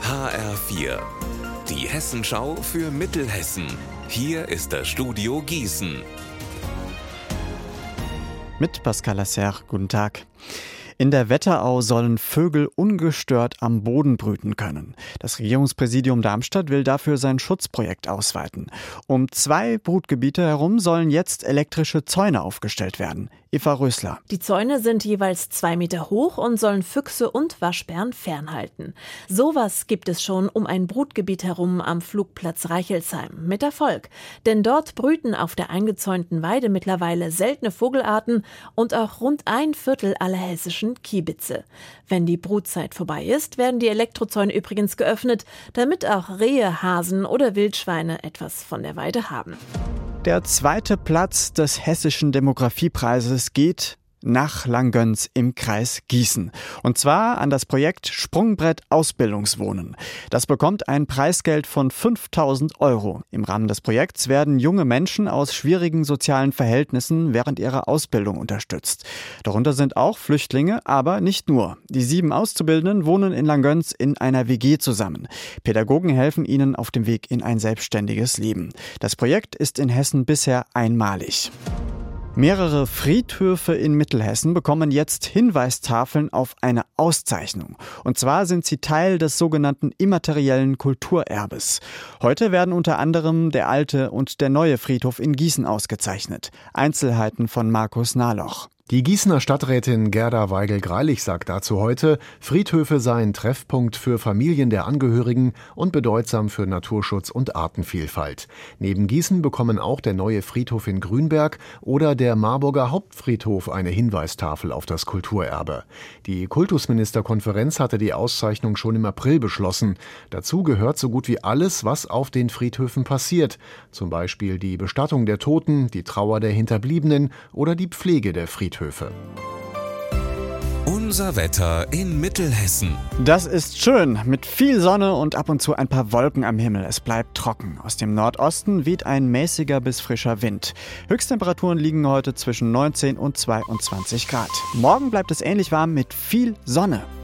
HR4, die Hessenschau für Mittelhessen. Hier ist das Studio Gießen. Mit Pascal Lasser, guten Tag. In der Wetterau sollen Vögel ungestört am Boden brüten können. Das Regierungspräsidium Darmstadt will dafür sein Schutzprojekt ausweiten. Um 2 Brutgebiete herum sollen jetzt elektrische Zäune aufgestellt werden. Eva Rösler. Die Zäune sind jeweils 2 Meter hoch und sollen Füchse und Waschbären fernhalten. Sowas gibt es schon um ein Brutgebiet herum am Flugplatz Reichelsheim. Mit Erfolg. Denn dort brüten auf der eingezäunten Weide mittlerweile seltene Vogelarten und auch rund 1/4 aller hessischen Kiebitze. Wenn die Brutzeit vorbei ist, werden die Elektrozäune übrigens geöffnet, damit auch Rehe, Hasen oder Wildschweine etwas von der Weide haben. Der 2. Platz des Hessischen Demografiepreises geht nach Langgöns im Kreis Gießen. Und zwar an das Projekt Sprungbrett Ausbildungswohnen. Das bekommt ein Preisgeld von 5.000 €. Im Rahmen des Projekts werden junge Menschen aus schwierigen sozialen Verhältnissen während ihrer Ausbildung unterstützt. Darunter sind auch Flüchtlinge, aber nicht nur. Die 7 Auszubildenden wohnen in Langgöns in einer WG zusammen. Pädagogen helfen ihnen auf dem Weg in ein selbstständiges Leben. Das Projekt ist in Hessen bisher einmalig. Mehrere Friedhöfe in Mittelhessen bekommen jetzt Hinweistafeln auf eine Auszeichnung. Und zwar sind sie Teil des sogenannten immateriellen Kulturerbes. Heute werden unter anderem der alte und der neue Friedhof in Gießen ausgezeichnet. Einzelheiten von Markus Nahloch. Die Gießener Stadträtin Gerda Weigel-Greilich sagt dazu heute, Friedhöfe seien Treffpunkt für Familien der Angehörigen und bedeutsam für Naturschutz und Artenvielfalt. Neben Gießen bekommen auch der neue Friedhof in Grünberg oder der Marburger Hauptfriedhof eine Hinweistafel auf das Kulturerbe. Die Kultusministerkonferenz hatte die Auszeichnung schon im April beschlossen. Dazu gehört so gut wie alles, was auf den Friedhöfen passiert. Zum Beispiel die Bestattung der Toten, die Trauer der Hinterbliebenen oder die Pflege der Friedhöfe. Unser Wetter in Mittelhessen. Das ist schön, mit viel Sonne und ab und zu ein paar Wolken am Himmel. Es bleibt trocken. Aus dem Nordosten weht ein mäßiger bis frischer Wind. Höchsttemperaturen liegen heute zwischen 19 und 22 Grad. Morgen bleibt es ähnlich warm mit viel Sonne.